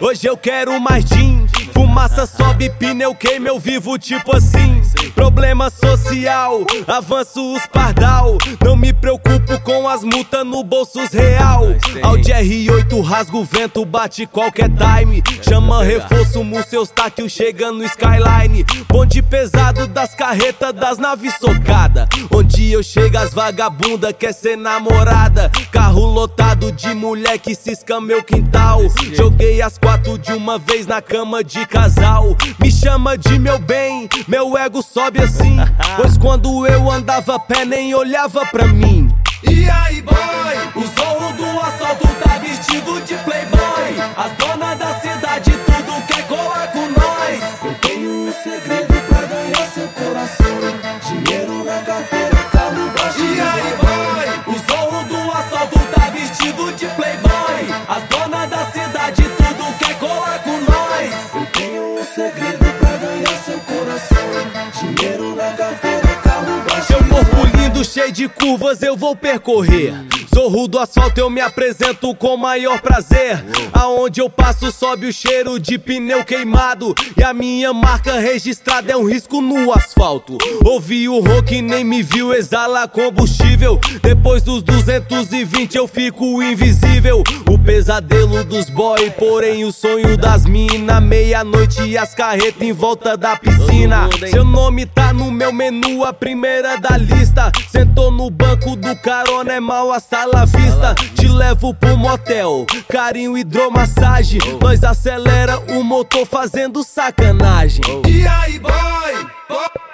Hoje eu quero mais gin. Fumaça sobe, pneu queima, eu vivo tipo assim. Problema social, avanço os pardal. Não me preocupo com as multas no bolsos real. Audi R8 rasga o vento, bate qualquer time. Chama reforço, seus taquil chega no skyline. Bonde pesado das carretas, das naves socada. Onde eu chego as vagabunda quer ser namorada. Carro lotado de mulher que cisca meu quintal. Joguei as 4 de uma vez na cama de casal. Me chama de meu bem, meu ego sobe assim. Pois quando eu andava a pé nem olhava pra mim. E aí boy, o zorro do assalto tá vestido de playboy. As donas da cidade tudo quer colar com nós. Eu tenho um segredo pra ganhar seu coração. Dinheiro na carteira, carro baixo. E aí boy, o zorro do assalto tá vestido de playboy. As donas da cidade tudo quer colar com nós. Eu tenho um segredo pra ganhar seu coração. Dinheiro na carteira, carro baixo. Seu corpo lindo, cheio de curvas, eu vou percorrer. Zorro do asfalto, eu me apresento com maior prazer. Aonde eu passo sobe o cheiro de pneu queimado. E a minha marca registrada é um risco no asfalto. Ouvi o rock, nem me viu, exala combustível. Depois dos 220 eu fico invisível. O pesadelo dos boy, porém o sonho das mina. Meia-noite e as carretas em volta da piscina. Seu nome tá no meu menu, a primeira da lista. Sentou no banco do carona, é mal a sala vista. Te levo pro motel, carinho, hidromassagem. Nós acelera o motor fazendo sacanagem. E aí boy,